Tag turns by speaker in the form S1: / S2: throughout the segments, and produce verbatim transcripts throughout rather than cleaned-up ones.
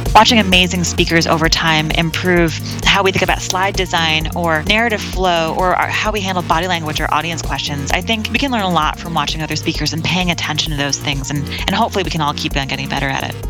S1: watching amazing speakers over time improve how we think about slide design or narrative flow or our, how we handle body language or audience questions. I think we can learn a lot from watching other speakers and paying attention to those things, and, and hopefully we can all keep on getting better at it.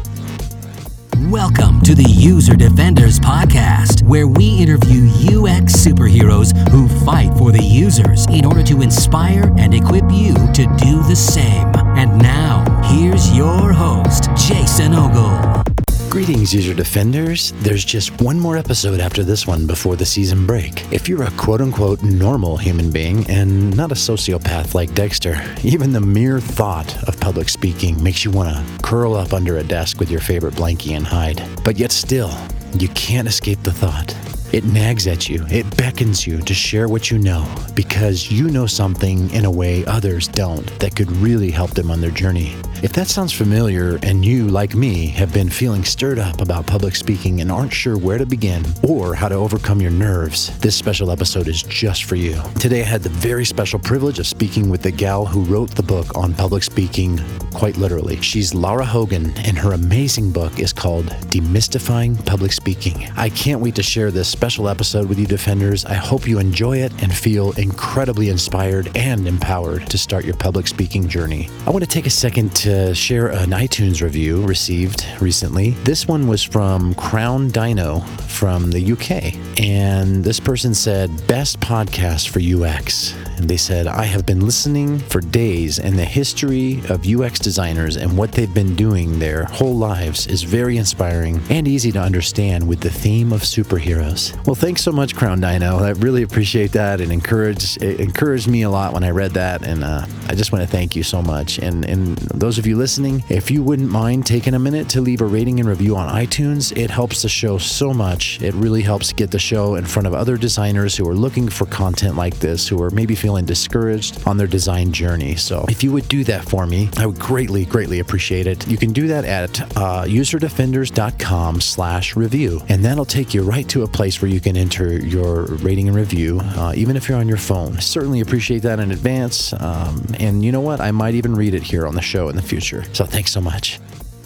S2: Welcome to the User Defenders Podcast, where we interview U X superheroes who fight for the users in order to inspire and equip you to do the same. And now, here's your host, Jason Ogle.
S3: Greetings, User Defenders. There's just one more episode after this one before the season break. If you're a quote-unquote normal human being and not a sociopath like Dexter, even the mere thought of public speaking makes you want to curl up under a desk with your favorite blankie and hide. But yet still, you can't escape the thought. It nags at you. It beckons you to share what you know because you know something in a way others don't that could really help them on their journey. If that sounds familiar and you, like me, have been feeling stirred up about public speaking and aren't sure where to begin or how to overcome your nerves, this special episode is just for you. Today I had the very special privilege of speaking with the gal who wrote the book on public speaking, quite literally. She's Lara Hogan, and her amazing book is called Demystifying Public Speaking. I can't wait to share this special episode with you, Defenders. I hope you enjoy it and feel incredibly inspired and empowered to start your public speaking journey. I want to take a second to to share an iTunes review received recently. This one was from Crown Dino from the U K. And this person said, best podcast for U X. And they said, I have been listening for days, and the history of U X designers and what they've been doing their whole lives is very inspiring and easy to understand with the theme of superheroes. Well, thanks so much, Crown Dino. I really appreciate that, and encouraged, it encouraged me a lot when I read that. And uh, I just want to thank you so much. And, and those of you listening, if you wouldn't mind taking a minute to leave a rating and review on iTunes, it helps the show so much. It really helps get the show in front of other designers who are looking for content like this, who are maybe feeling discouraged on their design journey. So if you would do that for me, I would greatly, greatly appreciate it. You can do that at uh, userdefenders.com slash review, and that'll take you right to a place where you can enter your rating and review, uh, even if you're on your phone. I certainly appreciate that in advance. Um, and you know what? I might even read it here on the show in the future. So thanks so much.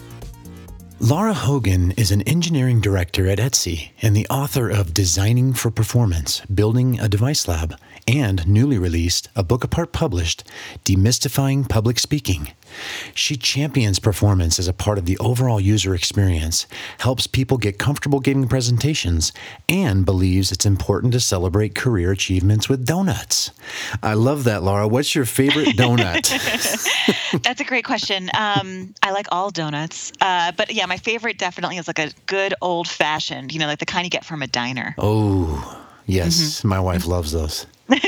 S3: Lara Hogan is an engineering director at Etsy and the author of Designing for Performance, Building a Device Lab, and newly released, a book apart published, Demystifying Public Speaking. She champions performance as a part of the overall user experience, helps people get comfortable giving presentations, and believes it's important to celebrate career achievements with donuts. I love that, Lara. What's your favorite donut?
S1: That's a great question. Um, I like all donuts. Uh, but yeah, my favorite definitely is like a good old fashioned, you know, like the kind you get from a diner.
S3: Oh, yes. Mm-hmm. My wife loves those.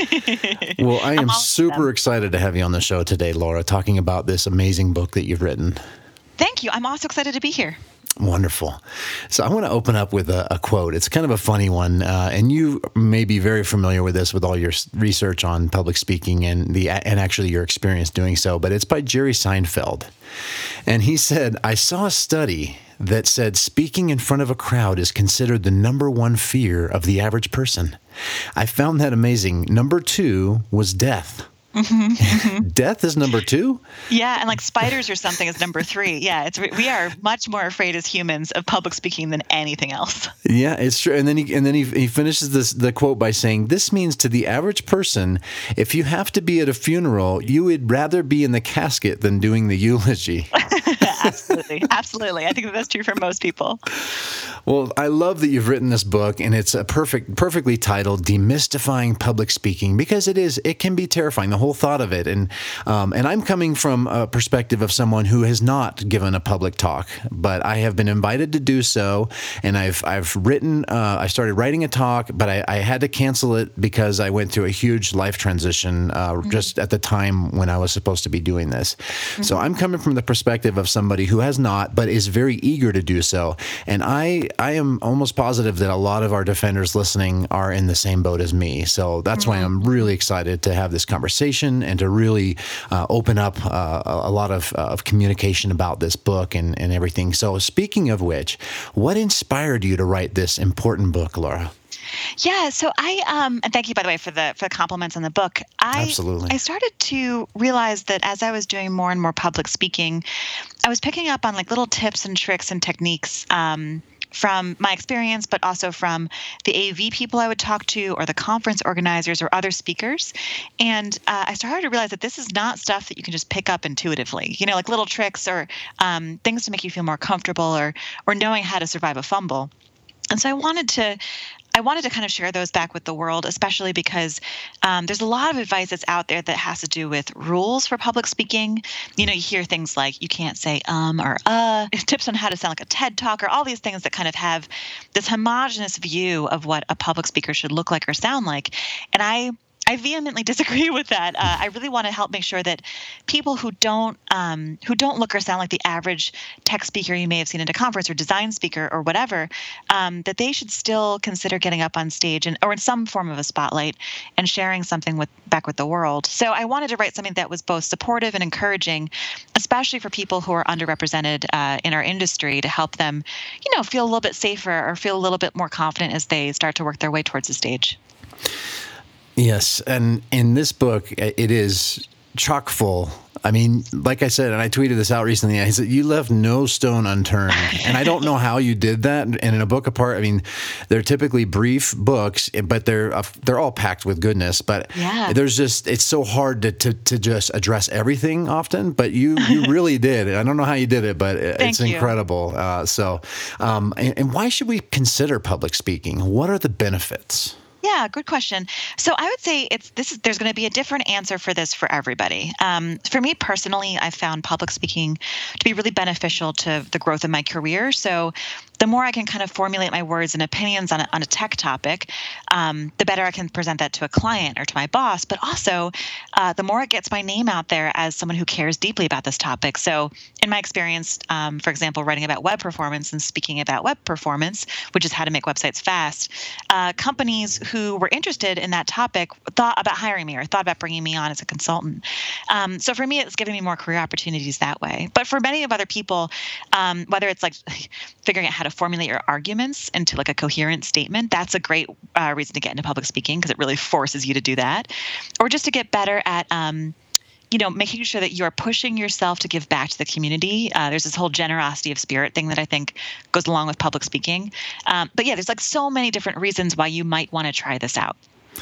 S3: Well, I am super excited to have you on the show today, Lara, talking about this amazing book that you've written.
S1: Thank you. I'm also excited to be here.
S3: Wonderful. So I want to open up with a, a quote. It's kind of a funny one, uh, and you may be very familiar with this with all your research on public speaking and the and actually your experience doing so, but it's by Jerry Seinfeld. And he said, I saw a study that said speaking in front of a crowd is considered the number one fear of the average person. I found that amazing. Number two was death. Mm-hmm, mm-hmm. Death is number two?
S1: Yeah, and like spiders or something is number three. Yeah, it's we are much more afraid as humans of public speaking than anything else.
S3: Yeah, it's true. And then he and then he, he finishes this the quote by saying, "This means to the average person, if you have to be at a funeral, you would rather be in the casket than doing the eulogy."
S1: Absolutely. Absolutely. I think that's true for most people.
S3: Well, I love that you've written this book, and it's a perfect, perfectly titled Demystifying Public Speaking, because it is, it can be terrifying, the whole thought of it. And, um, and I'm coming from a perspective of someone who has not given a public talk, but I have been invited to do so. And I've, I've written, uh, I started writing a talk, but I, I had to cancel it because I went through a huge life transition, uh, mm-hmm. just at the time when I was supposed to be doing this. Mm-hmm. So I'm coming from the perspective of somebody who has not, but is very eager to do so. And I, I am almost positive that a lot of our defenders listening are in the same boat as me. So that's mm-hmm. why I'm really excited to have this conversation and to really uh, open up uh, a lot of, uh, of communication about this book and, and everything. So speaking of which, what inspired you to write this important book, Lara?
S1: Yeah, so I um, and thank you, by the way, for the for the compliments on the book. I,
S3: Absolutely.
S1: I started to realize that as I was doing more and more public speaking, I was picking up on like little tips and tricks and techniques um, from my experience, but also from the A V people I would talk to or the conference organizers or other speakers. And uh, I started to realize that this is not stuff that you can just pick up intuitively, you know, like little tricks or um, things to make you feel more comfortable or or knowing how to survive a fumble. And so I wanted to I wanted to kind of share those back with the world, especially because um, there's a lot of advice that's out there that has to do with rules for public speaking. You know, you hear things like you can't say um or uh, tips on how to sound like a TED Talk, or all these things that kind of have this homogenous view of what a public speaker should look like or sound like. And I I vehemently disagree with that. Uh, I really want to help make sure that people who don't um, who don't look or sound like the average tech speaker you may have seen at a conference or design speaker or whatever, um, that they should still consider getting up on stage and or in some form of a spotlight and sharing something with back with the world. So I wanted to write something that was both supportive and encouraging, especially for people who are underrepresented uh, in our industry, to help them, you know, feel a little bit safer or feel a little bit more confident as they start to work their way towards the stage.
S3: Yes, and in this book, it is chock full. I mean, like I said, and I tweeted this out recently, I said, you left no stone unturned. And I don't know how you did that. And in a book apart, I mean, they're typically brief books, but they're uh, they're all packed with goodness. But
S1: yeah.
S3: there's just, it's so hard to, to, to just address everything often. But you you really did. I don't know how you did it, but it's
S1: Thank
S3: incredible. Uh, so, um, and, and why should we consider public speaking? What are the benefits?
S1: Yeah, good question. So I would say it's this is there's going to be a different answer for this for everybody. Um, for me personally, I found public speaking to be really beneficial to the growth of my career. So the more I can kind of formulate my words and opinions on a, on a tech topic, um, the better I can present that to a client or to my boss. But also, uh, the more it gets my name out there as someone who cares deeply about this topic. So in my experience, um, for example, writing about web performance and speaking about web performance, which is how to make websites fast, uh, companies who were interested in that topic thought about hiring me or thought about bringing me on as a consultant. Um, so for me, it's given me more career opportunities that way. But for many of other people, um, whether it's like figuring out how to formulate your arguments into like a coherent statement, that's a great uh, reason to get into public speaking because it really forces you to do that. Or just to get better at, um, you know, making sure that you're pushing yourself to give back to the community. Uh, there's this whole generosity of spirit thing that I think goes along with public speaking. Um, but yeah, there's like so many different reasons why you might want to try this out.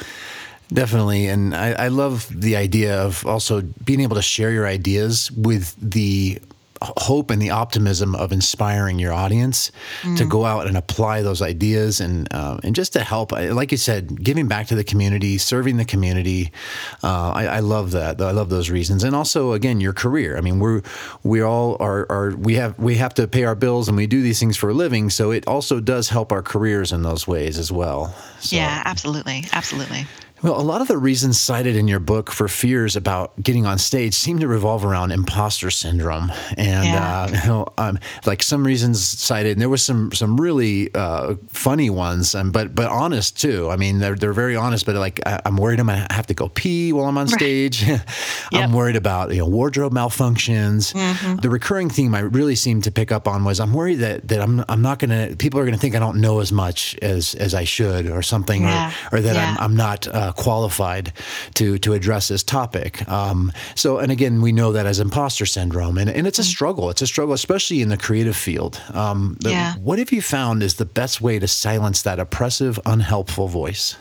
S3: Definitely. And I, I love the idea of also being able to share your ideas with the hope and the optimism of inspiring your audience mm. to go out and apply those ideas and uh, and just to help, like you said, giving back to the community, serving the community. Uh, I, I love that. I love those reasons. And also, again, your career. I mean, we're we all are, are we have we have to pay our bills and we do these things for a living. So it also does help our careers in those ways as well. So.
S1: Yeah, absolutely. Absolutely.
S3: Well, a lot of the reasons cited in your book for fears about getting on stage seem to revolve around imposter syndrome, and
S1: yeah.
S3: uh, you know, um, like some reasons cited. And there was some some really uh, funny ones, um, but but honest too. I mean, they're they're very honest. But like, I, I'm worried I'm gonna have to go pee while I'm on stage. Right. I'm yep. worried about you know wardrobe malfunctions. Mm-hmm. The recurring theme I really seemed to pick up on was I'm worried that that I'm I'm not gonna people are gonna think I don't know as much as as I should or something, yeah. or or that yeah. I'm I'm not. Uh, qualified to to address this topic. Um, so, and again, we know that as imposter syndrome, and, and it's a struggle. It's a struggle, especially in the creative field. Um, the,
S1: yeah.
S3: What have you found is the best way to silence that oppressive, unhelpful voice?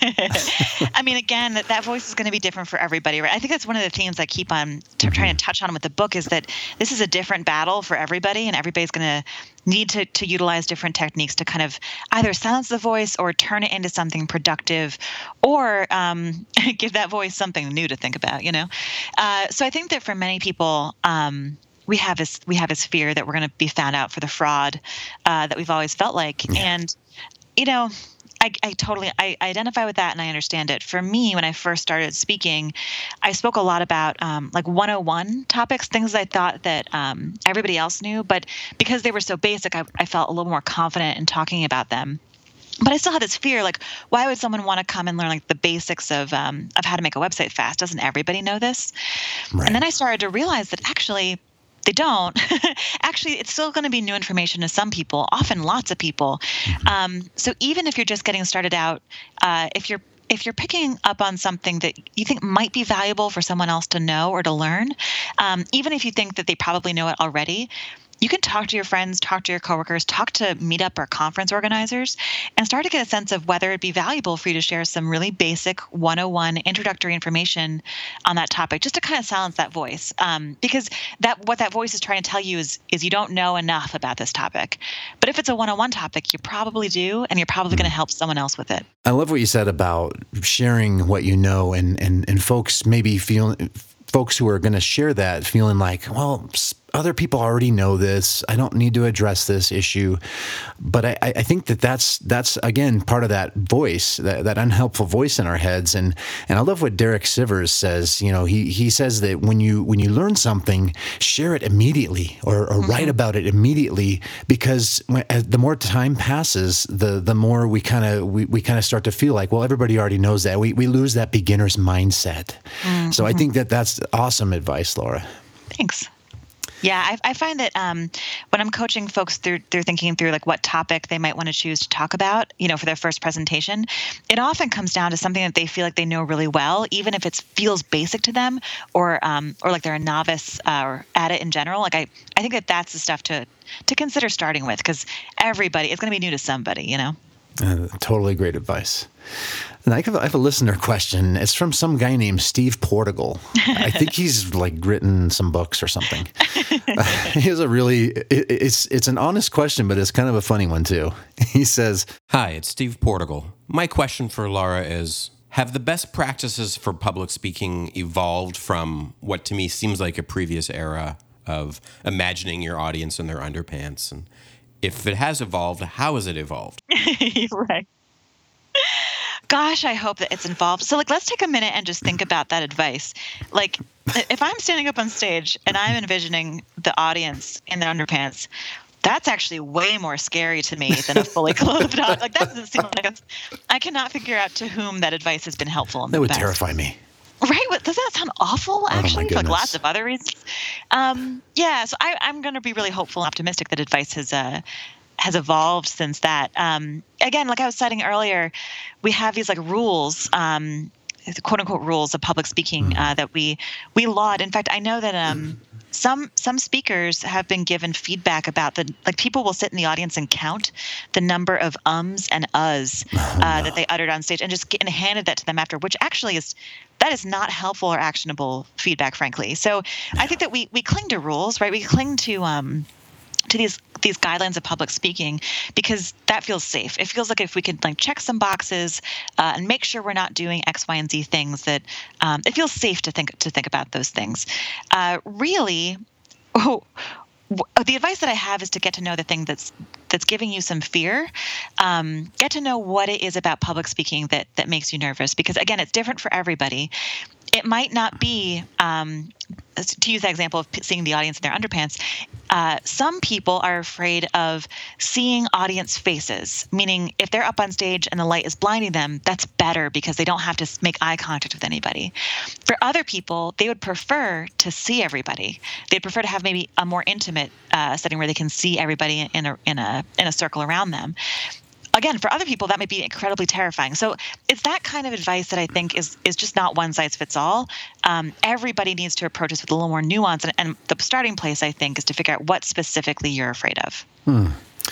S1: I mean, again, that, that voice is going to be different for everybody, right? I think that's one of the themes I keep on t- trying to touch on with the book is that this is a different battle for everybody, and everybody's going to need to, to utilize different techniques to kind of either silence the voice or turn it into something productive or um, give that voice something new to think about, you know? Uh, so I think that for many people, um, we have this we have this fear that we're going to be found out for the fraud uh, that we've always felt like. Yeah. And, you know, I, I totally I identify with that and I understand it. For me, when I first started speaking, I spoke a lot about um, like one oh one topics, things I thought that um, everybody else knew. But because they were so basic, I, I felt a little more confident in talking about them. But I still had this fear, like, why would someone want to come and learn like the basics of um, of how to make a website fast? Doesn't everybody know this? Right. And then I started to realize that actually they don't. Actually, it's still going to be new information to some people, often lots of people. Mm-hmm. Um, so even if you're just getting started out, uh, if you're if you're picking up on something that you think might be valuable for someone else to know or to learn, um, even if you think that they probably know it already, you can talk to your friends, talk to your coworkers, talk to meetup or conference organizers, and start to get a sense of whether it'd be valuable for you to share some really basic one oh one introductory information on that topic, just to kind of silence that voice. Um, because that what that voice is trying to tell you is, is you don't know enough about this topic. But if it's a one oh one topic, you probably do, and you're probably going to help someone else with it.
S3: I love what you said about sharing what you know, and, and, and folks maybe feel, folks who are going to share that feeling like, well, other people already know this. I don't need to address this issue. But I, I think that that's, that's again, part of that voice, that, that unhelpful voice in our heads. And, and I love what Derek Sivers says. You know, he, he says that when you, when you learn something, share it immediately, or, or mm-hmm. write about it immediately, because when, as the more time passes, the, the more we kind of, we, we kind of start to feel like, well, everybody already knows that. We, we lose that beginner's mindset. Mm-hmm. So I think that that's awesome advice, Laura.
S1: Thanks. Yeah, I, I find that um, when I'm coaching folks through through thinking through like what topic they might want to choose to talk about, you know, for their first presentation, it often comes down to something that they feel like they know really well, even if it feels basic to them, or um, or like they're a novice uh, or at it in general. Like I, I think that that's the stuff to to consider starting with, because everybody, it's going to be new to somebody, you know.
S3: Uh, totally great advice. And I have, I have a listener question. It's from some guy named Steve Portugal. I think he's like written some books or something. Uh, he has a really, it, it's it's an honest question, but it's kind of a funny one too. He says,
S4: "Hi, it's Steve Portugal. My question for Laura is, have the best practices for public speaking evolved from what to me seems like a previous era of imagining your audience in their underpants? And if it has evolved, how has it evolved?"
S1: Right. Gosh, I hope that it's involved. So, like, let's take a minute and just think about that advice. Like, if I'm standing up on stage and I'm envisioning the audience in their underpants, that's actually way more scary to me than a fully clothed audience. Like, that doesn't seem like a, I cannot figure out to whom that advice has been helpful in the
S3: that would
S1: past.
S3: terrify me.
S1: Right? Doesn't that sound awful, actually,
S3: oh
S1: for like lots of other reasons? Um, yeah, so I, I'm going to be really hopeful and optimistic that advice has uh, has evolved since that. Um, again, like I was citing earlier, we have these like rules, um, quote unquote rules of public speaking uh, that we we laud. In fact, I know that um, some some speakers have been given feedback about the like people will sit in the audience and count the number of ums and uhs uh, oh, no. that they uttered on stage, and just get, and handed that to them after, which actually is that is not helpful or actionable feedback, frankly. So I think that we we cling to rules, right? We cling to um, to these these guidelines of public speaking because that feels safe. It feels like if we could like check some boxes uh, and make sure we're not doing X, Y, and Z things, that um, it feels safe to think to think about those things. Uh, really, oh, the advice that I have is to get to know the thing that's that's giving you some fear. Um, get to know what it is about public speaking that that makes you nervous, because again, it's different for everybody. It might not be, um, to use that example of seeing the audience in their underpants, uh, some people are afraid of seeing audience faces, meaning if they're up on stage and the light is blinding them, that's better because they don't have to make eye contact with anybody. For other people, they would prefer to see everybody. They'd prefer to have maybe a more intimate uh, setting where they can see everybody in a in a in a circle around them. Again, for other people, that might be incredibly terrifying. So it's that kind of advice that I think is is just not one size fits all. Um, everybody needs to approach this with a little more nuance. And, and the starting place, I think, is to figure out what specifically you're afraid of.
S3: Hmm.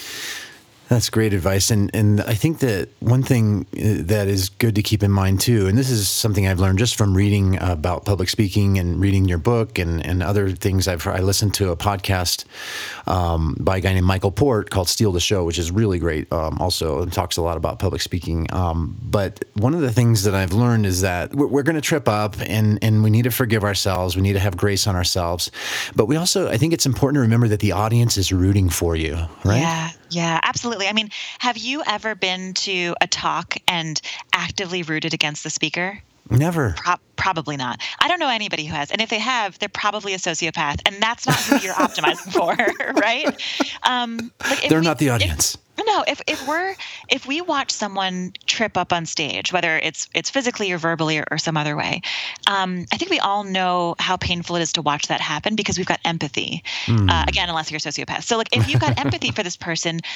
S3: That's great advice. And and I think that one thing that is good to keep in mind too, and this is something I've learned just from reading about public speaking and reading your book and, and other things. I've I listened to a podcast um, by a guy named Michael Port called Steal the Show, which is really great. Um, also, it talks a lot about public speaking. Um, but one of the things that I've learned is that we're, we're going to trip up, and, and we need to forgive ourselves. We need to have grace on ourselves. But we also, I think it's important to remember that the audience is rooting for you, right?
S1: Yeah. Yeah, absolutely. I mean, have you ever been to a talk and actively rooted against the speaker?
S3: Never.
S1: Pro- probably not. I don't know anybody who has. And if they have, they're probably a sociopath. And that's not who you're optimizing for, right? Um, like
S3: they're
S1: we,
S3: not the audience.
S1: If, no, if, if we're if we watch someone trip up on stage, whether it's it's physically or verbally or, or some other way, um, I think we all know how painful it is to watch that happen because we've got empathy. Mm. Uh, again, unless you're a sociopath. So like if you've got empathy for this person,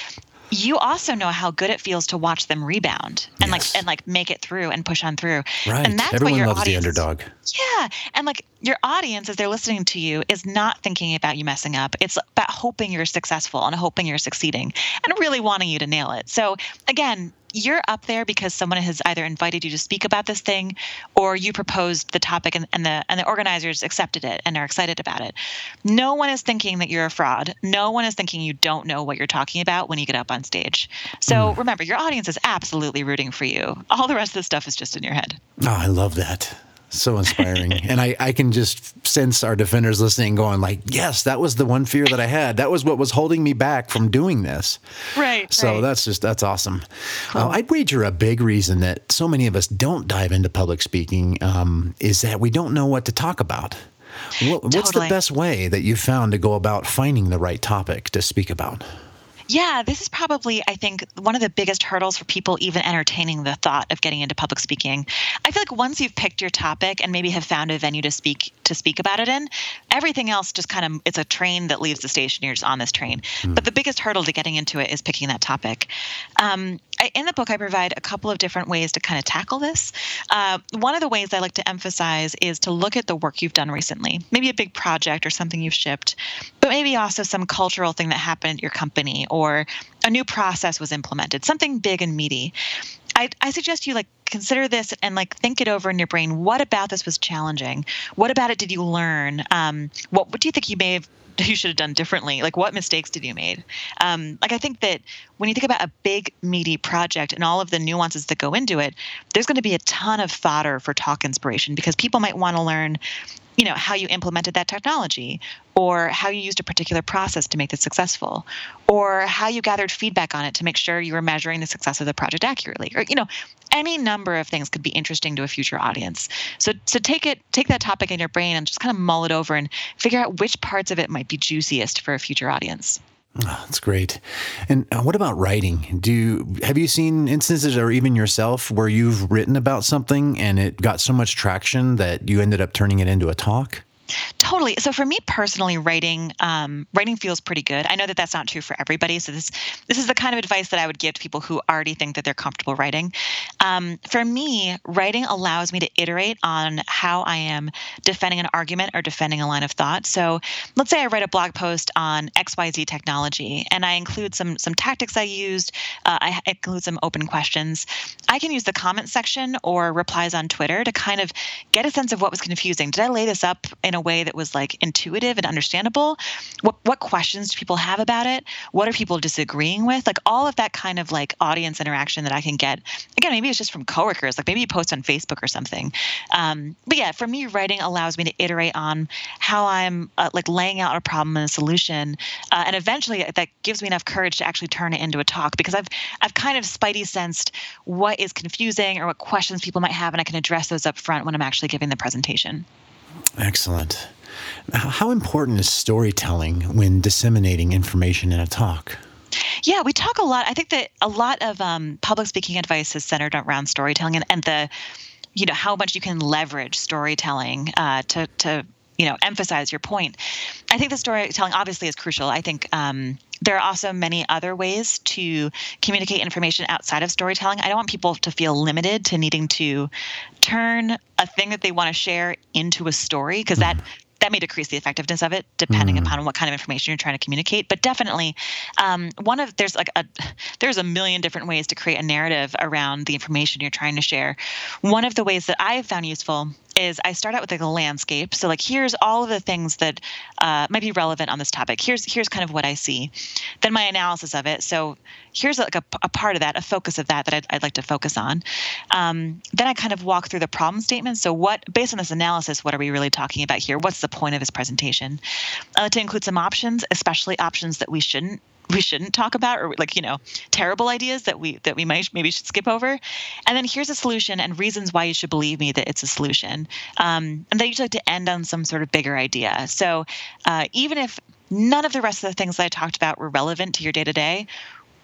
S1: you also know how good it feels to watch them rebound and
S3: Yes.
S1: like and like make it through and push on through.
S3: Right.
S1: And that's
S3: Everyone
S1: what your
S3: loves
S1: audience
S3: the
S1: is-
S3: underdog.
S1: Yeah. And like your audience, as they're listening to you, is not thinking about you messing up. It's about hoping you're successful and hoping you're succeeding and really wanting you to nail it. So again, you're up there because someone has either invited you to speak about this thing or you proposed the topic and, and the and the organizers accepted it and are excited about it. No one is thinking that you're a fraud. No one is thinking you don't know what you're talking about when you get up on stage. So remember, your audience is absolutely rooting for you. All the rest of the stuff is just in your head.
S3: Oh, I love that. So inspiring. And I, I can just sense our defenders listening going like, yes, that was the one fear that I had. That was what was holding me back from doing this.
S1: Right.
S3: So
S1: right.
S3: that's just, that's awesome. Uh, I'd wager a big reason that so many of us don't dive into public speaking um, is that we don't know what to talk about. What, what's
S1: Totally.
S3: the best way that you've found to go about finding the right topic to speak about?
S1: Yeah, this is probably, I think, one of the biggest hurdles for people even entertaining the thought of getting into public speaking. I feel like once you've picked your topic and maybe have found a venue to speak to speak about it in, everything else just kind of, it's a train that leaves the station. You're just on this train. Mm. But the biggest hurdle to getting into it is picking that topic. Um, I, in the book, I provide a couple of different ways to kind of tackle this. Uh, one of the ways I like to emphasize is to look at the work you've done recently, maybe a big project or something you've shipped, but maybe also some cultural thing that happened at your company or a new process was implemented, something big and meaty. I, I suggest you like consider this and like think it over in your brain. What about this was challenging? What about it did you learn? Um, what, what do you think you may have you should have done differently? Like what mistakes did you made? Um, like I think that when you think about a big meaty project and all of the nuances that go into it, there's going to be a ton of fodder for talk inspiration because people might want to learn, you know, how you implemented that technology or how you used a particular process to make it successful or how you gathered feedback on it to make sure you were measuring the success of the project accurately or, you know, any number of things could be interesting to a future audience. So, so take it, take that topic in your brain and just kind of mull it over and figure out which parts of it might be juiciest for a future audience.
S3: Oh, that's great. And uh, what about writing? Do you, have you seen instances or even yourself where you've written about something and it got so much traction that you ended up turning it into a talk?
S1: Totally. So for me personally, writing um, writing feels pretty good. I know that that's not true for everybody. So this this is the kind of advice that I would give to people who already think that they're comfortable writing. Um, for me, writing allows me to iterate on how I am defending an argument or defending a line of thought. So let's say I write a blog post on X Y Z technology, and I include some some tactics I used. Uh, I include some open questions. I can use the comment section or replies on Twitter to kind of get a sense of what was confusing. Did I lay this up in a way that was like intuitive and understandable? What what questions do people have about it? What are people disagreeing with? Like all of that kind of like audience interaction that I can get. Again, maybe it's just from coworkers. Like maybe you post on Facebook or something. Um, but yeah, for me, writing allows me to iterate on how I'm uh, like laying out a problem and a solution, uh, and eventually that gives me enough courage to actually turn it into a talk because I've I've kind of spidey sensed what is confusing or what questions people might have, and I can address those up front when I'm actually giving the presentation.
S3: Excellent. How important is storytelling when disseminating information in a talk?
S1: Yeah, we talk a lot. I think that a lot of um, public speaking advice is centered around storytelling and, and the, you know, how much you can leverage storytelling uh, to, to, you know, emphasize your point. I think the storytelling obviously is crucial. I think um, there are also many other ways to communicate information outside of storytelling. I don't want people to feel limited to needing to turn a thing that they want to share into a story because that that may decrease the effectiveness of it depending mm. upon what kind of information you're trying to communicate. But definitely um, one of there's like a there's a million different ways to create a narrative around the information you're trying to share. One of the ways that I've found useful is I start out with like a landscape. So like, here's all of the things that uh, might be relevant on this topic. Here's here's kind of what I see. Then my analysis of it. So here's like a, a part of that, a focus of that that I'd, I'd like to focus on. Um, then I kind of walk through the problem statement. So what, based on this analysis, what are we really talking about here? What's the point of this presentation? I like to include some options, especially options that we shouldn't we shouldn't talk about, or like, you know, terrible ideas that we that we might maybe should skip over. And then here's a solution and reasons why you should believe me that it's a solution. Um, and they usually like to end on some sort of bigger idea. So uh, even if none of the rest of the things that I talked about were relevant to your day-to-day,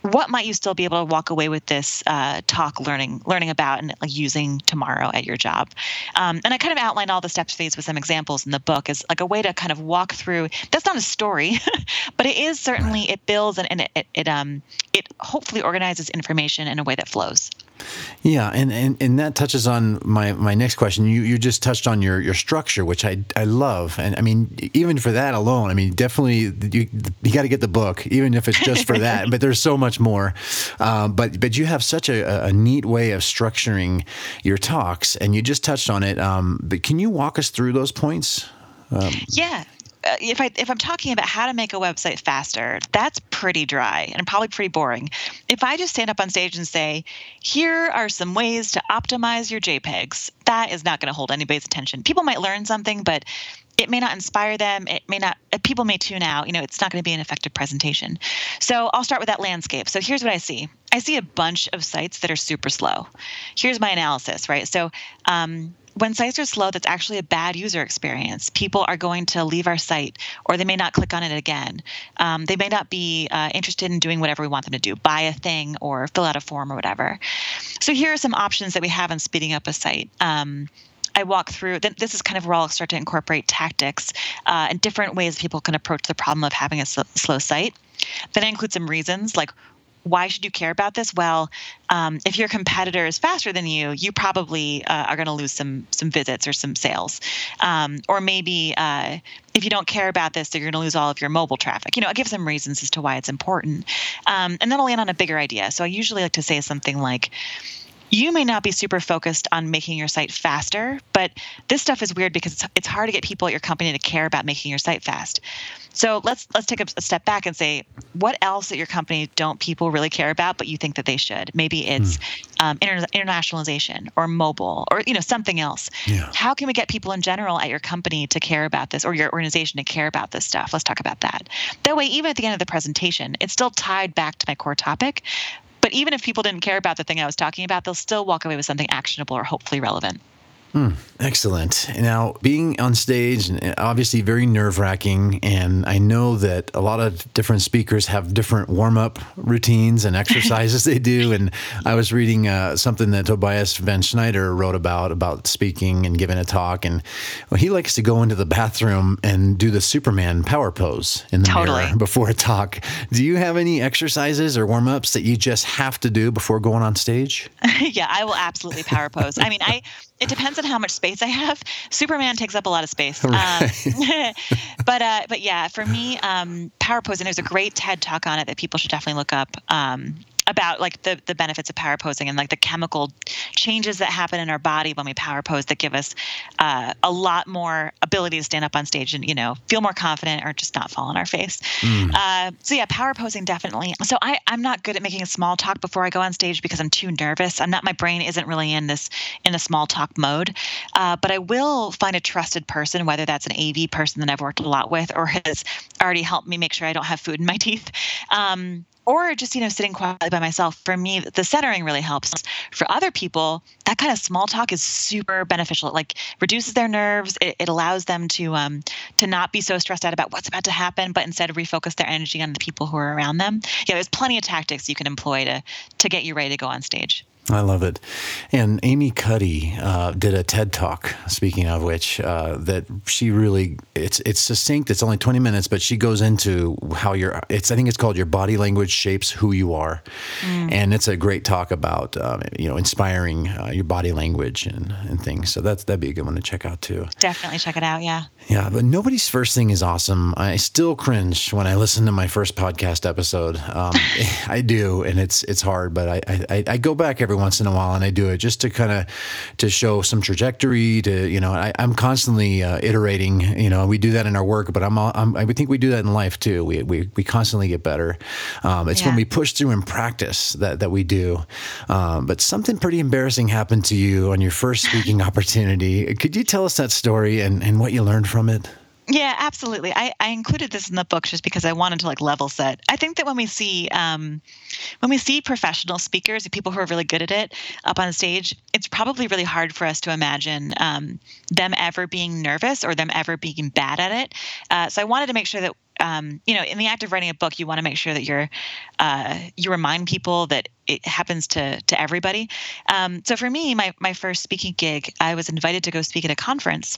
S1: what might you still be able to walk away with this uh, talk learning learning about and like using tomorrow at your job? Um, and I kind of outlined all the steps for these with some examples in the book as like a way to kind of walk through. That's not a story, but it is certainly, it builds and, and it, it, it, um, it hopefully organizes information in a way that flows.
S3: Yeah, and, and, and that touches on my, my next question. You you just touched on your, your structure, which I I love. And I mean, even for that alone, I mean, definitely you you got to get the book, even if it's just for that. But there's so much more. Um, but but you have such a, a neat way of structuring your talks, and you just touched on it. Um, but can you walk us through those points? Um,
S1: yeah. Uh, if I if I'm talking about how to make a website faster, that's pretty dry and probably pretty boring. If I just stand up on stage and say, "Here are some ways to optimize your JPEGs," that is not going to hold anybody's attention. People might learn something, but it may not inspire them. It may not. People may tune out. You know, it's not going to be an effective presentation. So I'll start with that landscape. So here's what I see. I see a bunch of sites that are super slow. Here's my analysis, right? So. Um, When sites are slow, that's actually a bad user experience. People are going to leave our site, or they may not click on it again. Um, they may not be uh, interested in doing whatever we want them to do, buy a thing or fill out a form or whatever. So here are some options that we have on speeding up a site. Um, I walk through, this is kind of where I'll start to incorporate tactics uh, and different ways people can approach the problem of having a sl- slow site. Then I include some reasons, like, why should you care about this? Well, um, if your competitor is faster than you, you probably uh, are going to lose some some visits or some sales. Um, or maybe uh, if you don't care about this, you're going to lose all of your mobile traffic. You know, I give some reasons as to why it's important. Um, and then I'll land on a bigger idea. So I usually like to say something like, you may not be super focused on making your site faster, but this stuff is weird because it's, it's hard to get people at your company to care about making your site fast. So let's let's take a, a step back and say, what else at your company don't people really care about, but you think that they should? Maybe it's hmm. um, inter- internationalization or mobile or you know something else. Yeah. How can we get people in general at your company to care about this, or your organization to care about this stuff? Let's talk about that. That way, even at the end of the presentation, it's still tied back to my core topic. But even if people didn't care about the thing I was talking about, they'll still walk away with something actionable or hopefully relevant.
S3: Hmm, excellent. Now, being on stage, obviously very nerve-wracking, and I know that a lot of different speakers have different warm-up routines and exercises they do, and I was reading uh, something that Tobias Van Schneider wrote about, about speaking and giving a talk, and well, he likes to go into the bathroom and do the Superman power pose in the
S1: totally.
S3: mirror before a talk. Do you have any exercises or warm-ups that you just have to do before going on stage?
S1: Yeah, I will absolutely power pose. I mean, I it depends on how much space I have. Superman takes up a lot of space. Right. Um, but uh, but yeah, for me, um, power posing, there's a great TED talk on it that people should definitely look up. Um, about like the, the benefits of power posing and like the chemical changes that happen in our body when we power pose that give us uh, a lot more ability to stand up on stage and, you know, feel more confident or just not fall on our face. Mm. Uh, so yeah, power posing definitely. So I, I'm not good at making a small talk before I go on stage because I'm too nervous. I'm not, my brain isn't really in this, in a small talk mode. Uh, but I will find a trusted person, whether that's an A V person that I've worked a lot with or has already helped me make sure I don't have food in my teeth. Um, Or just, you know, sitting quietly by myself. For me, the centering really helps. For other people, that kind of small talk is super beneficial. It like reduces their nerves. It, it allows them to um, to not be so stressed out about what's about to happen, but instead refocus their energy on the people who are around them. Yeah, there's plenty of tactics you can employ to to get you ready to go on stage.
S3: I love it. And Amy Cuddy uh, did a TED Talk, speaking of which, uh, that she really, it's it's succinct. It's only twenty minutes, but she goes into how your, it's I think it's called Your Body Language Shapes Who You Are. Mm. And it's a great talk about, um, you know, inspiring uh, your body language and, and things. So that's that'd be a good one to check out too.
S1: Definitely check it out, yeah.
S3: Yeah, but Nobody's First Thing is awesome. I still cringe when I listen to my first podcast episode. Um, I do, and it's it's hard, but I, I, I go back every once in a while and I do it just to kind of to show some trajectory. To you know, I, I'm constantly uh, iterating. You know, we do that in our work, but I'm, I'm I think we do that in life too. We we we constantly get better. Um, it's yeah. when we push through and practice that that we do. Um, but something pretty embarrassing happened to you on your first speaking opportunity. Could you tell us that story and, and what you learned from it?
S1: Yeah, absolutely. I, I included this in the book just because I wanted to like level set. I think that when we see um, when we see professional speakers, people who are really good at it up on stage, it's probably really hard for us to imagine um, them ever being nervous or them ever being bad at it. Uh, so I wanted to make sure that um, you know, in the act of writing a book, you want to make sure that you're, uh, you remind people that it happens to to everybody. Um, so for me, my my first speaking gig, I was invited to go speak at a conference.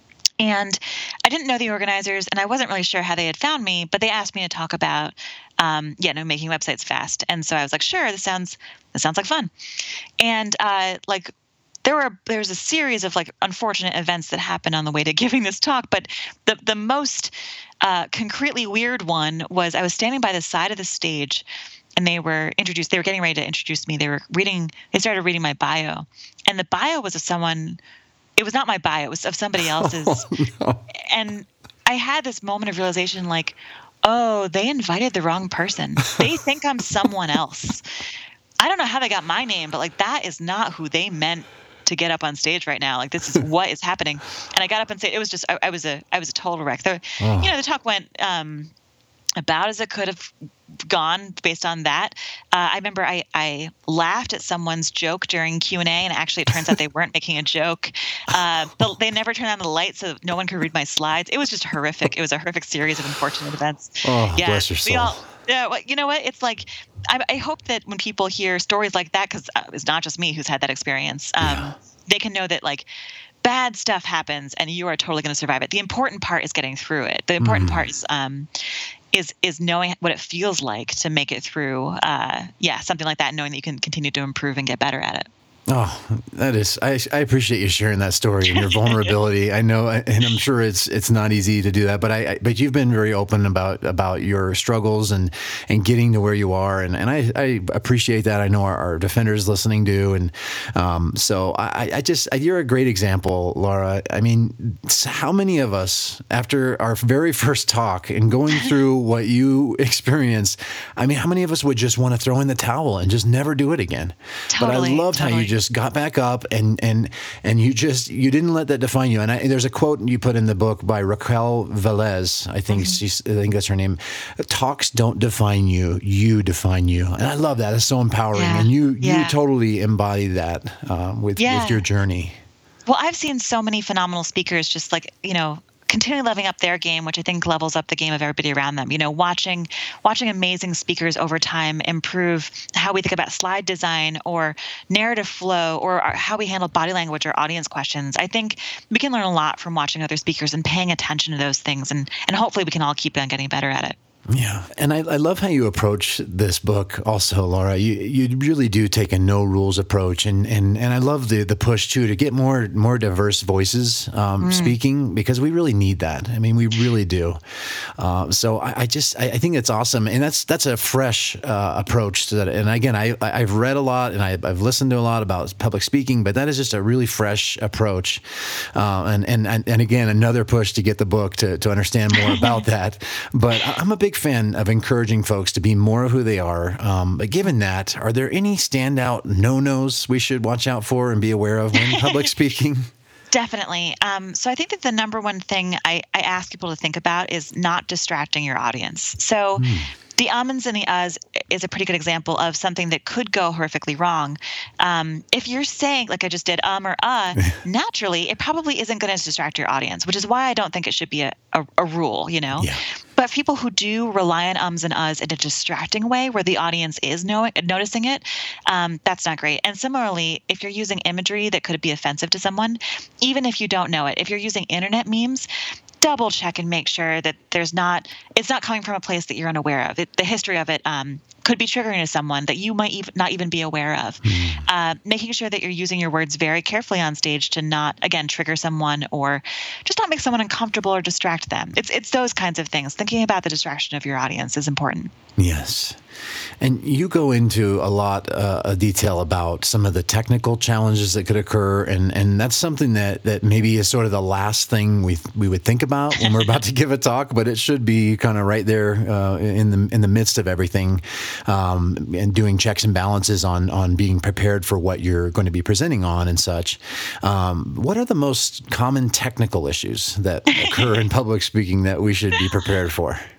S1: And I didn't know the organizers, and I wasn't really sure how they had found me, but they asked me to talk about, um, yeah, no, making websites fast. And so I was like, sure, this sounds, this sounds like fun. And uh, like, there were, there was a series of like unfortunate events that happened on the way to giving this talk. But the, the most uh, concretely weird one was I was standing by the side of the stage, and they were introduced, they were getting ready to introduce me. They were reading, they started reading my bio, and the bio was of someone. It was not my bio, it was of somebody else's. Oh, no. And I had this moment of realization like, oh, they invited the wrong person. They think I'm someone else. I don't know how they got my name, but like that is not who they meant to get up on stage right now. Like this is what is happening. And I got up and said, it was just, I, I was a, I was a total wreck. The, oh. You know, the talk went um, about as it could have gone based on that. Uh, I remember I, I laughed at someone's joke during Q and A, and actually it turns out they weren't making a joke. Uh, but they never turned on the light so no one could read my slides. It was just horrific. It was a horrific series of unfortunate events.
S3: Oh,
S1: yeah,
S3: bless your soul.
S1: We all, yeah, well, you know what? It's like, I, I hope that when people hear stories like that, because uh, it's not just me who's had that experience, um, yeah. they can know that like, bad stuff happens and you are totally going to survive it. The important part is getting through it. The important mm. part is, um, is is knowing what it feels like to make it through, uh, yeah, something like that, knowing that you can continue to improve and get better at it.
S3: Oh, that is, I, I appreciate you sharing that story and your vulnerability. I know, and I'm sure it's it's not easy to do that, but I, I but you've been very open about about your struggles and, and getting to where you are, and, and I, I appreciate that. I know our, our defenders listening do, and um, so I, I just, you're a great example, Laura. I mean, how many of us, after our very first talk and going through what you experienced, I mean, how many of us would just want to throw in the towel and just never do it again?
S1: Totally,
S3: but I loved
S1: totally.
S3: how you just got back up and and and you just you didn't let that define you. And I, there's a quote you put in the book by Raquel Velez, I think mm-hmm. she's, I think that's her name. Talks don't define you, you define you. And I love that. It's so empowering.
S1: Yeah.
S3: And you
S1: yeah.
S3: you totally embody that uh, with
S1: yeah.
S3: with your journey.
S1: Well, I've seen so many phenomenal speakers just like, you know, continually leveling up their game, which I think levels up the game of everybody around them. You know, watching watching amazing speakers over time improve how we think about slide design or narrative flow or how we handle body language or audience questions. I think we can learn a lot from watching other speakers and paying attention to those things, and and hopefully we can all keep on getting better at it.
S3: Yeah. And I, I love how you approach this book also, Laura. You you really do take a no rules approach. And, and, and I love the, the push, too, to get more more diverse voices um, mm. speaking, because we really need that. I mean, we really do. Uh, so I, I just I, I think it's awesome. And that's that's a fresh uh, approach to that. And again, I, I've read a lot and I, I've listened to a lot about public speaking, but that is just a really fresh approach. Uh, and, and, and again, another push to get the book to, to understand more about that. But I'm a big fan of encouraging folks to be more of who they are. Um, but given that, are there any standout no-nos we should watch out for and be aware of when public speaking?
S1: Definitely. Um, so I think that the number one thing I, I ask people to think about is not distracting your audience. So mm. the ums and the uhs is a pretty good example of something that could go horrifically wrong. Um, if you're saying, like I just did, um or uh, naturally, it probably isn't going to distract your audience, which is why I don't think it should be a, a, a rule, you know?
S3: Yeah.
S1: But people who do rely on ums and uhs in a distracting way where the audience is knowing, noticing it, um, that's not great. And similarly, if you're using imagery that could be offensive to someone, even if you don't know it, if you're using internet memes, double check and make sure that there's not, it's not coming from a place that you're unaware of. It, the history of it um, could be triggering to someone that you might even, not even be aware of. Mm. Uh, making sure that you're using your words very carefully on stage to not, again, trigger someone or just not make someone uncomfortable or distract them. It's it's those kinds of things. Thinking about the distraction of your audience is important.
S3: Yes. And you go into a lot uh, of detail about some of the technical challenges that could occur, and, and that's something that, that maybe is sort of the last thing we we would think about when we're about to give a talk, but it should be kind of right there uh, in the in the midst of everything, um, and doing checks and balances on on being prepared for what you're going to be presenting on and such. Um, what are the most common technical issues that occur in public speaking that we should be prepared for?
S1: Oh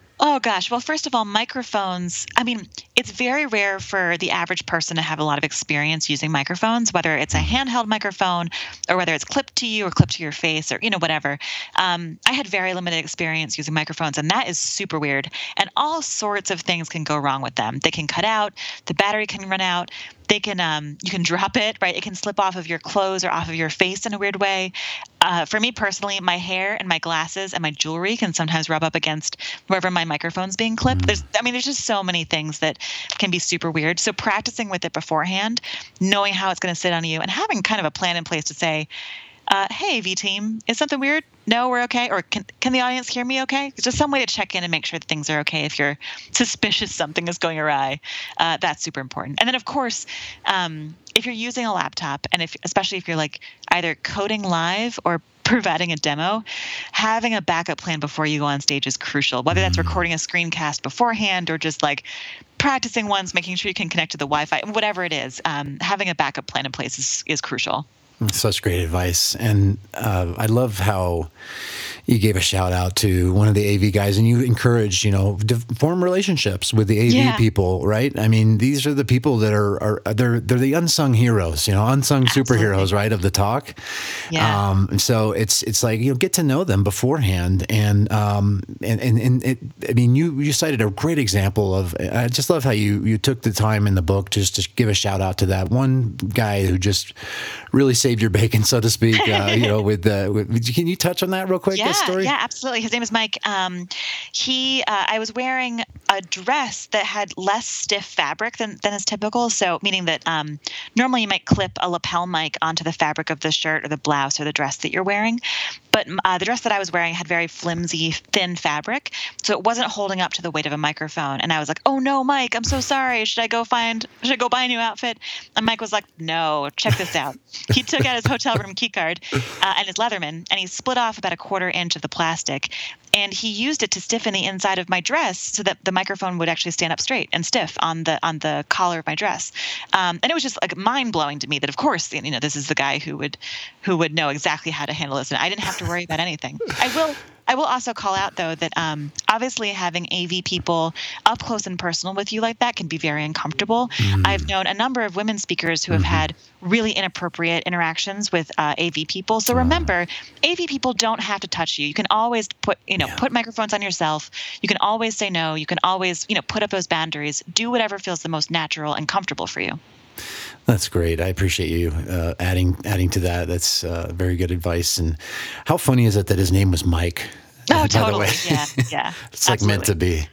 S1: gosh. Well, first of all, microphones, I mean, it's very rare for the average person to have a lot of experience using microphones, whether it's a handheld microphone or whether it's clipped to you or clipped to your face or, you know, whatever. Um, I had very limited experience using microphones, and that is super weird. And all sorts of things can go wrong with them. They can cut out, the battery can run out. They can, um, you can drop it, right? It can slip off of your clothes or off of your face in a weird way. Uh, for me personally, my hair and my glasses and my jewelry can sometimes rub up against wherever my microphone's being clipped. There's, I mean, there's just so many things that can be super weird. So practicing with it beforehand, knowing how it's going to sit on you, and having kind of a plan in place to say, uh, hey, V-Team, is something weird? No, we're okay. Or can can the audience hear me okay? It's just some way to check in and make sure that things are okay if you're suspicious something is going awry. Uh, that's super important. And then, of course, um, if you're using a laptop, and if especially if you're like either coding live or providing a demo, having a backup plan before you go on stage is crucial, whether that's recording a screencast beforehand or just like practicing once, making sure you can connect to the Wi-Fi, whatever it is. Um, having a backup plan in place is, is crucial.
S3: Such great advice. And uh, I love how you gave a shout out to one of the A V guys, and you encouraged, you know, to form relationships with the A V
S1: Yeah.
S3: people, right? I mean, these are the people that are, are they're they're the unsung heroes, you know, unsung
S1: Absolutely.
S3: superheroes, right, of the talk.
S1: Yeah.
S3: Um, and so it's it's like, you know, get to know them beforehand, and um, and and, and it, I mean, you you cited a great example of. I just love how you you took the time in the book just to give a shout out to that one guy who just really saved your bacon, so to speak. Uh, you know, with, uh, with can you touch on that real quick?
S1: Yeah,
S3: this story?
S1: yeah, absolutely. His name is Mike. Um, he, uh, I was wearing a dress that had less stiff fabric than, than is typical. So meaning that um, normally you might clip a lapel mic onto the fabric of the shirt or the blouse or the dress that you're wearing. But uh, the dress that I was wearing had very flimsy, thin fabric, so it wasn't holding up to the weight of a microphone. And I was like, "Oh no, Mike, I'm so sorry. Should I go find? Should I go buy a new outfit?" And Mike was like, "No, check this out." He took out his hotel room key card uh, and his Leatherman, and he split off about a quarter inch of the plastic, and he used it to stiffen the inside of my dress so that the microphone would actually stand up straight and stiff on the on the collar of my dress. Um, and it was just like mind blowing to me that, of course, you know, this is the guy who would who would know exactly how to handle this, and I didn't have to worry about anything. I will. I will also call out, though, that um, obviously having A V people up close and personal with you like that can be very uncomfortable. Mm. I've known a number of women speakers who have mm-hmm. had really inappropriate interactions with uh, A V people. So remember, A V people don't have to touch you. You can always put, you know, yeah. put microphones on yourself. You can always say no. You can always, you know, put up those boundaries. Do whatever feels the most natural and comfortable for you.
S3: That's great. I appreciate you uh, adding adding to that. That's uh, very good advice. And how funny is it that his name was Mike?
S1: Oh, totally. Yeah, yeah.
S3: It's like meant to be.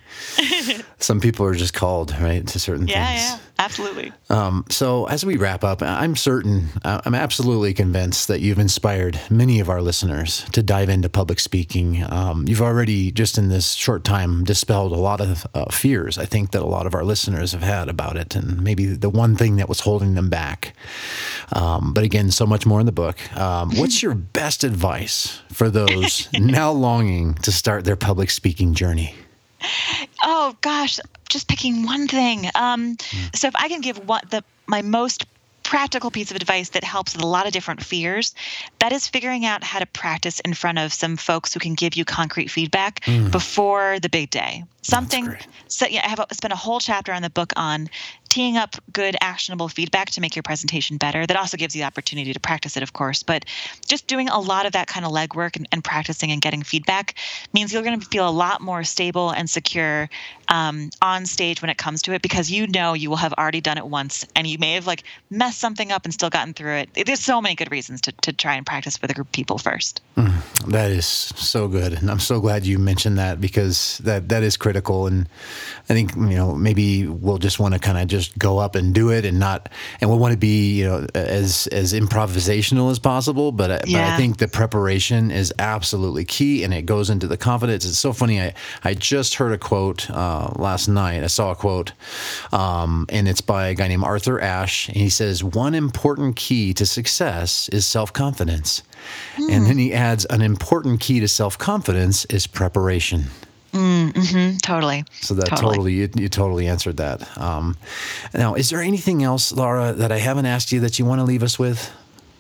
S3: Some people are just called, right, to certain
S1: yeah,
S3: things.
S1: Yeah, absolutely.
S3: Um, so as we wrap up, I'm certain, I'm absolutely convinced that you've inspired many of our listeners to dive into public speaking. Um, you've already, just in this short time, dispelled a lot of uh, fears, I think, that a lot of our listeners have had about it, and maybe the one thing that was holding them back. Um, but again, so much more in the book. Um, what's your best advice for those now longing to start their public speaking journey?
S1: Oh gosh, just picking one thing. Um, mm. So if I can give what the my most practical piece of advice that helps with a lot of different fears, that is figuring out how to practice in front of some folks who can give you concrete feedback mm. before the big day. Something. So yeah, I have a, spent a whole chapter on the book on teeing up good, actionable feedback to make your presentation better. That also gives you the opportunity to practice it, of course. But just doing a lot of that kind of legwork and, and practicing and getting feedback means you're going to feel a lot more stable and secure um, on stage when it comes to it, because you know you will have already done it once, and you may have like messed something up and still gotten through it. There's so many good reasons to, to try and practice with a group of people first.
S3: Mm, that is so good. And I'm so glad you mentioned that, because that, that is critical. And I think, you know, maybe we'll just want to kind of just go up and do it, and not, and we want to be, you know, as as improvisational as possible. But I,
S1: yeah.
S3: but I think the preparation is absolutely key, and it goes into the confidence. It's so funny. I I just heard a quote uh, last night. I saw a quote, um, and it's by a guy named Arthur Ashe, and he says, "One important key to success is self-confidence," mm. and then he adds, "An important key to self-confidence is preparation."
S1: Mm, mm-hmm, totally.
S3: So that
S1: totally,
S3: totally you, you totally answered that. Um, now, is there anything else, Laura, that I haven't asked you that you want to leave us with?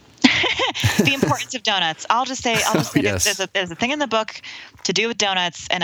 S1: The importance of donuts. I'll just say, I'll just say
S3: yes.
S1: there's, a, there's a thing in the book to do with donuts, and I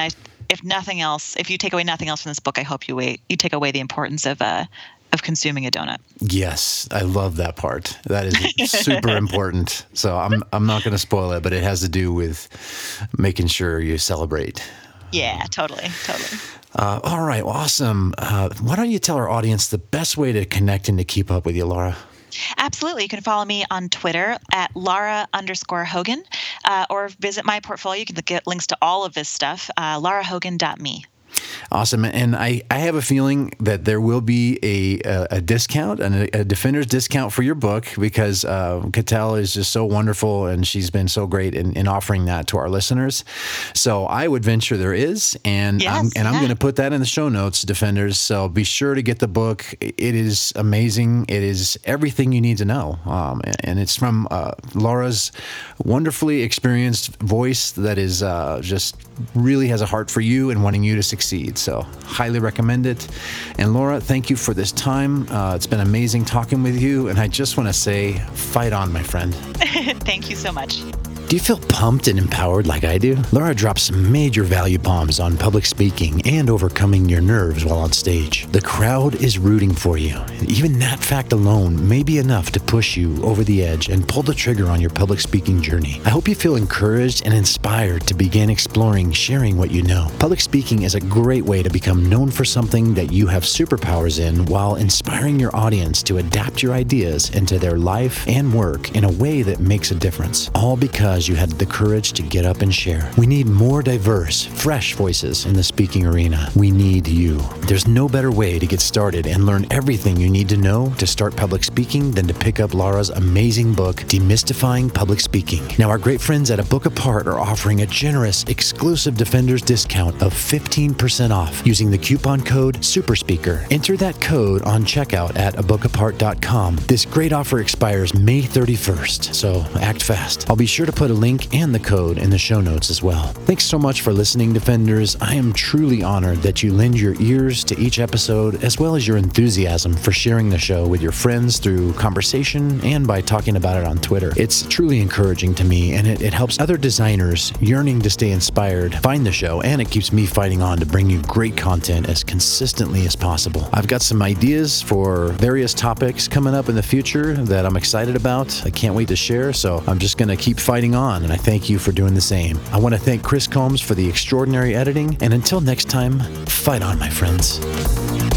S1: if nothing else, if you take away nothing else from this book, I hope you wait, you take away the importance of uh, of consuming a donut.
S3: Yes, I love that part. That is super important. So I'm I'm not going to spoil it, but it has to do with making sure you celebrate.
S1: Yeah, totally, totally.
S3: Uh, all right, awesome. Uh, why don't you tell our audience the best way to connect and to keep up with you, Laura?
S1: Absolutely. You can follow me on Twitter at Laura underscore Hogan, uh, or visit my portfolio. You can get links to all of this stuff, uh, laura hogan dot me.
S3: Awesome. And I, I have a feeling that there will be a a, a discount, and a, a Defender's discount for your book, because uh, Cattell is just so wonderful, and she's been so great in, in offering that to our listeners. So I would venture there is, and
S1: yes,
S3: I'm, and
S1: yeah.
S3: I'm going to put that in the show notes, Defenders. So be sure to get the book. It is amazing. It is everything you need to know. Um, and it's from uh, Laura's wonderfully experienced voice that is uh, just really has a heart for you and wanting you to succeed. So highly recommend it. And Laura, thank you for this time. Uh, it's been amazing talking with you. And I just want to say, fight on, my friend.
S1: Thank you so much.
S3: Do you feel pumped and empowered like I do? Laura drops some major value bombs on public speaking and overcoming your nerves while on stage. The crowd is rooting for you. Even that fact alone may be enough to push you over the edge and pull the trigger on your public speaking journey. I hope you feel encouraged and inspired to begin exploring sharing what you know. Public speaking is a great way to become known for something that you have superpowers in, while inspiring your audience to adapt your ideas into their life and work in a way that makes a difference. All because you had the courage to get up and share. We need more diverse, fresh voices in the speaking arena. We need you. There's no better way to get started and learn everything you need to know to start public speaking than to pick up Laura's amazing book, Demystifying Public Speaking. Now, our great friends at A Book Apart are offering a generous, exclusive Defenders discount of fifteen percent off using the coupon code SUPERSPEAKER. Enter that code on checkout at a book apart dot com. This great offer expires May thirty-first, so act fast. I'll be sure to put a link and the code in the show notes as well. Thanks so much for listening, Defenders. I am truly honored that you lend your ears to each episode, as well as your enthusiasm for sharing the show with your friends through conversation and by talking about it on Twitter. It's truly encouraging to me, and it, it helps other designers yearning to stay inspired find the show, and it keeps me fighting on to bring you great content as consistently as possible. I've got some ideas for various topics coming up in the future that I'm excited about. I can't wait to share, so I'm just going to keep fighting on, and I thank you for doing the same. I want to thank Chris Combs for the extraordinary editing, and until next time, fight on, my friends.